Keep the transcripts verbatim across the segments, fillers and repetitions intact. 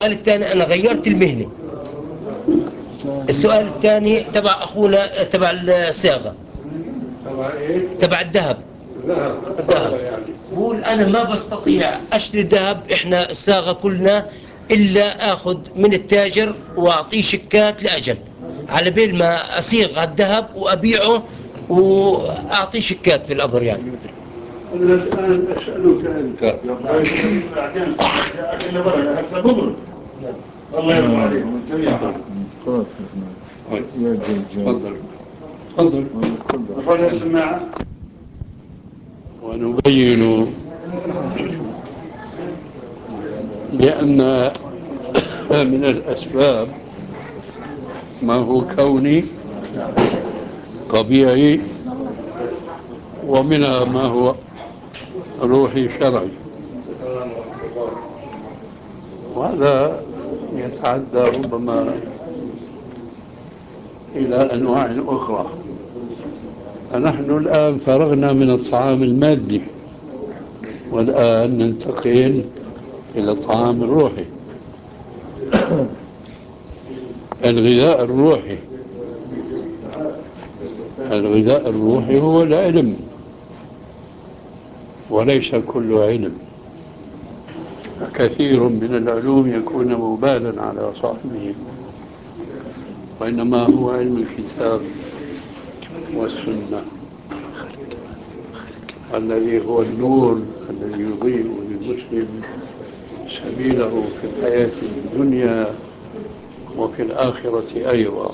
الثاني أنا غيرت المهنة. السؤال الثاني تبع أخونا تبع الصياغة، تبع الذهب. الذهب بقول أنا ما بستطيع أشتري ذهب، إحنا الصاغة كلنا إلا أخذ من التاجر وأعطيه شيكات لأجل على بال ما أصيغ الذهب وأبيعه وأعطيه شيكات في الأمر يعني. أنا الآن أسألك أنت بعدين هسه بضرب الله يرضى عليكم جميعا. تفضل تفضل رفعنا السماعة. ونبين بأن من الأسباب ما هو كوني طبيعي، ومنها ما هو روحي شرعي، وهذا يتعدى ربما إلى أنواع أخرى. فنحن الآن فرغنا من الطعام المادي، والآن ننتقل إلى الطعام الروحي. الغذاء الروحي الغذاء الروحي هو العلم، وليس كل علم. كثير من العلوم يكون مبالا على صاحبه، وإنما هو علم الكتاب والسنة الذي هو النور الذي يضيء للمسلم سبيله في الحياة الدنيا وفي الآخرة أيضا.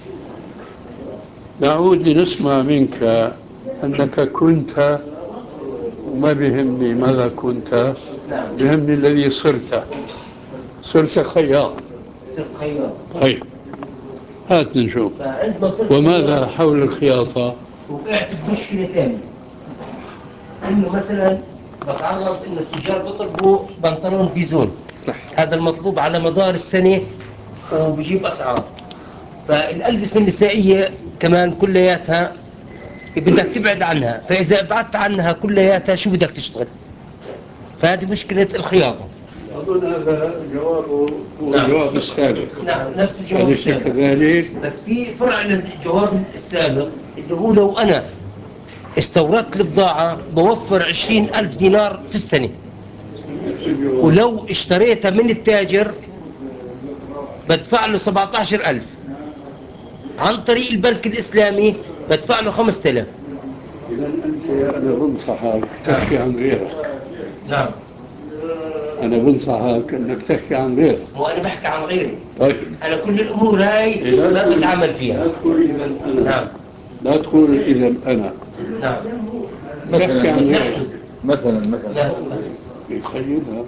نعود لنسمع منك أنك كنت، وما بهمني ماذا كنت، بهمني الذي صرت صرت خياط. صرت خياط. طيب هات نشوف وماذا حول الخياطة. وقعت بمشكلة ثانية، إنه مثلا بتعرض إنه التجار بيطلبوا بنطلون بيزون، هذا المطلوب على مدار السنة وبيجيب أسعار. فالألبسة النسائية كمان كلياتها بدك تبعد عنها، فإذا بعدت عنها كلياتها شو بدك تشتغل؟ فهذه مشكلة الخياطة. أظن هذا جوابه هو نعم. الجواب السابق. نعم نفس الجواب السابق كذلك. بس في فرع للجواب السابق اللي هو لو أنا استوردت البضاعة بوفر عشرين ألف دينار في السنة، ولو اشتريتها من التاجر بدفع له سبعة عشر ألف، عن طريق البنك الإسلامي بدفع له خمسة آلاف. إذا أنت أنا بنصحك تحكي عن غيرك. نعم أنا بنصحك أنك تحكي عن غيرك. وأنا بحكي عن غيري. طيب أنا كل الأمور هاي ما بتعامل فيها. لا تقول إذا أنا. نعم لا تقول إذا أنا. نعم تحكي عن غيرك. مثلا مثلا يخيلها.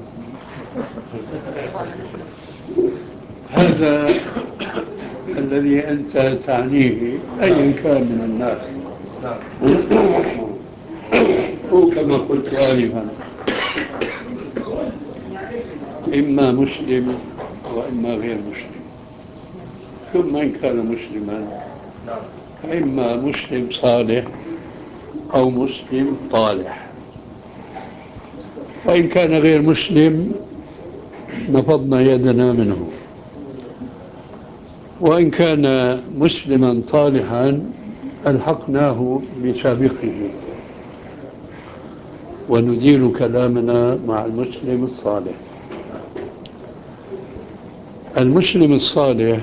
هذا الذي أنت تعنيه أيا كان من الناس، هو كما قلت آنفا إما مسلم وإما غير مسلم. ثم إن كان مسلما فإما مسلم صالح أو مسلم طالح، وإن كان غير مسلم نفضنا يدنا منه، وإن كان مسلما طالحا ألحقناه بسابقه، وندير كلامنا مع المسلم الصالح. المسلم الصالح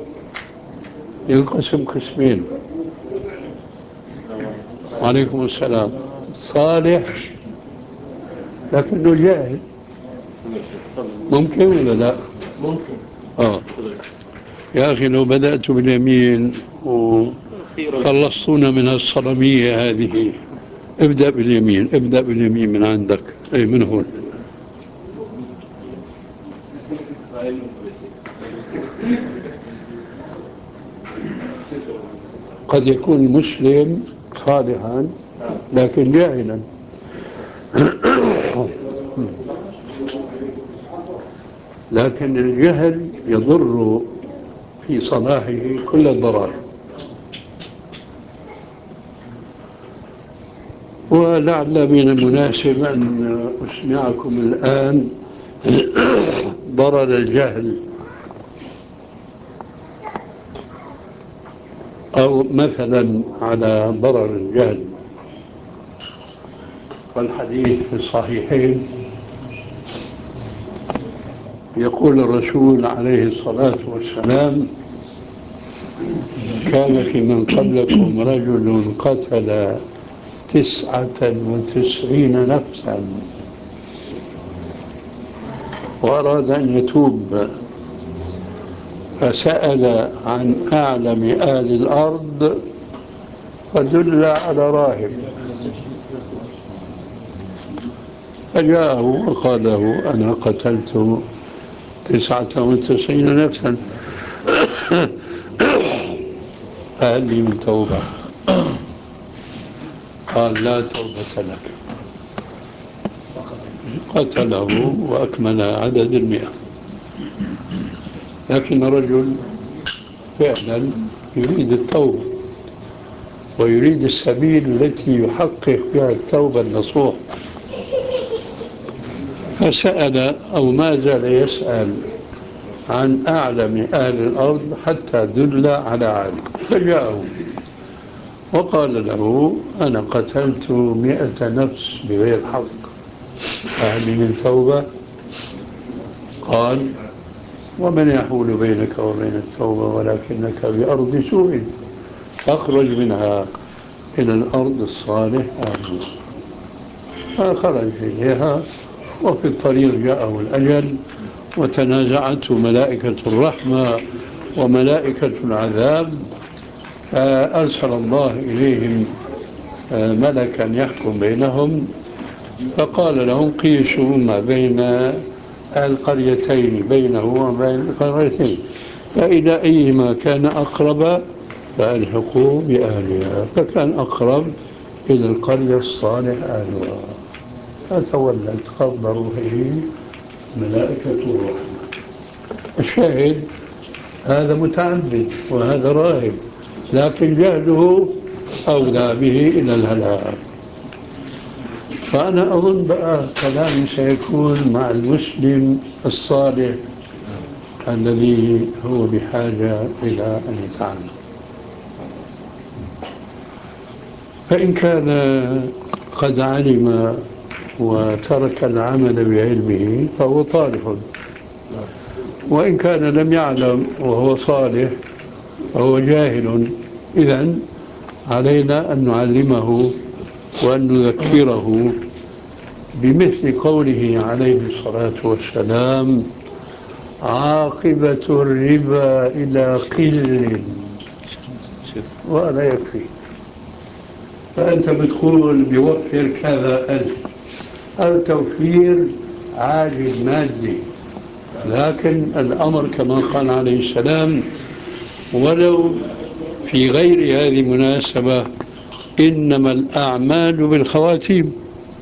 ينقسم قسمين. وعليكم السلام. صالح لكنه جاهل، ممكن ولا لا؟ ممكن. آه. يا أخي لو بدأت باليمين وخلصتونا من الصرمية هذه، ابدأ باليمين، ابدأ باليمين من عندك. أي من هون. قد يكون مسلم صالحا لكن جاهلا. لكن الجهل يضر في صلاحه كل الضرر. ولعل من المناسب أن أسمعكم الآن ضرر الجهل أو مثلا على ضرر الجهل، والحديث في الصحيحين يقول الرسول عليه الصلاة والسلام: كان في من قبلكم رجل قتل تسعة وتسعين نفسا وأراد أن يتوب، فسأل عن أعلم أهل الأرض فدل على راهب، فجاءه وقال له: أنا قتلت تسعة وتسعين نفسا، فهل لي من توبة؟ قال: لا توبة لك. قتله وأكمل عدد المئة. لكن الرجل فعلا يريد التوبة ويريد السبيل التي يحقق بها التوبة النصوح، فسأل أو ما زال يسأل عن أعلم أهل الأرض حتى دل على عالم، فجاءه وقال له: أنا قتلت مئة نفس بغير حق، فهل من توبة؟ قال: ومن يحول بينك وبين التوبة ولكنك بأرض سوء، فاخرج منها إلى الأرض الصالحة. فخرج إليها، وفي الطريق جاءه الأجل وتنازعته ملائكة الرحمة وملائكة العذاب، فأرسل الله إليهم ملكا يحكم بينهم، فقال لهم: قيسوا ما بين القريتين، بينه وبين القريتين، فإذا أيهما كان أقرب فألحقوا بأهلها، فكان أقرب إلى القرية الصالح أهلها، فتولت قبض روحه ملائكة الرحمة. الشاهد: هذا متعبد وهذا راهب، لكن جهله أولى به إلى الهلاك. فأنا أظن بقى كلامي سيكون مع المسلم الصالح الذي هو بحاجة إلى أن يتعلم. فإن كان قد علم وترك العمل بعلمه فهو طالح، وإن كان لم يعلم وهو صالح فهو جاهل. إذن علينا أن نعلمه وأن نذكره بمثل قوله عليه الصلاة والسلام: عاقبة الربا إلى قل، ولا يكفي. فأنت بتقول بيوفر كذا ألف، هذا توفير عاجل مادي، لكن الأمر كما قال عليه السلام: ولو في غير هذه المناسبة إنما الأعمال بالخواتيم.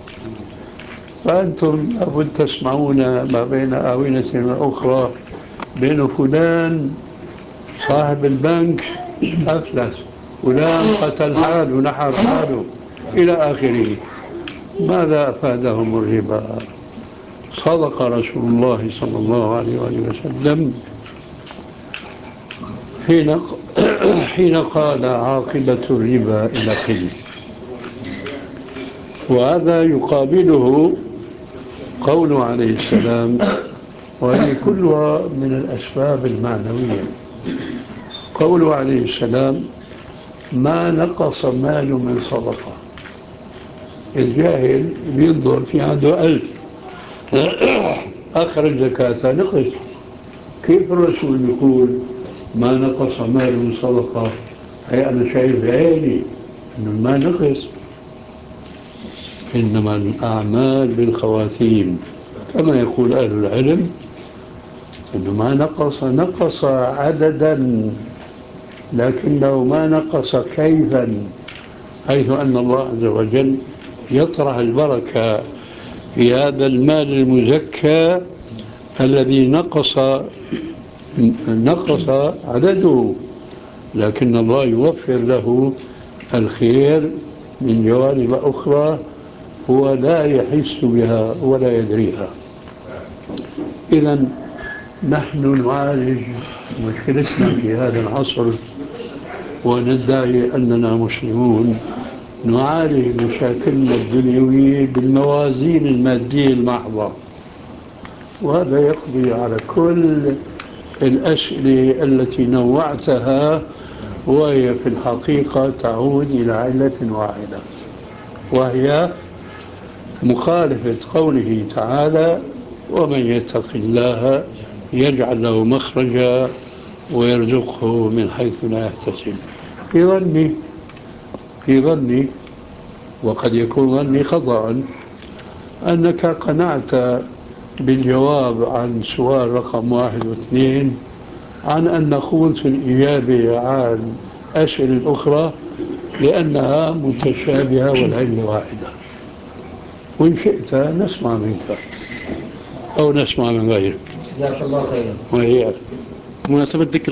فأنتم أبد تسمعون ما بين آونة وأخرى بين فلان صاحب البنك أفلس، فلان قتل حاله ونحر حاله إلى آخره. ماذا أفادهم الربا؟ صدق رسول الله صلى الله عليه وسلم حين حين قال: عاقبة الربا إلى قل. وهذا يقابله قوله عليه السلام، وهذه كلها من الأسباب المعنوية. قوله عليه السلام: ما نقص مال من صدقة. الجاهل بينظر في عنده ألف أخرج زكاة نقص. كيف الرسول يقول ما نقص مال من صدقة؟ هي أنا شايف بعيني إنه ما نقص. إنما الأعمال بالخواتيم، كما يقول أهل العلم إنه ما نقص نقص عددا، لكنه ما نقص كيفا، حيث أن الله عز وجل يطرح البركة في هذا المال المزكى الذي نقص نقص عدده، لكن الله يوفر له الخير من جوانب أخرى هو لا يحس بها ولا يدريها. إذن نحن نعالج مشكلتنا في هذا العصر وندعي أننا مسلمون، نعالج مشاكلنا الدنيوية بالموازين المادية المحضة، وهذا يقضي على كل الأسئلة التي نوعتها، وهي في الحقيقة تعود إلى علة واحدة، وهي مخالفة قوله تعالى: ومن يتق الله يجعل له مخرجا ويرزقه من حيث لا يحتسب. في ظني في ظني وقد يكون ظني خطأ أنك قنعت بالجواب عن سؤال رقم واحد واثنين، عن أن نخوض في الإجابة عن أسئلة أخرى لأنها متشابهة والعلة واحدة. وإن شئت نسمع منك أو نسمع من غيرك. جزاك الله خيرا. وهي بمناسبة ذكر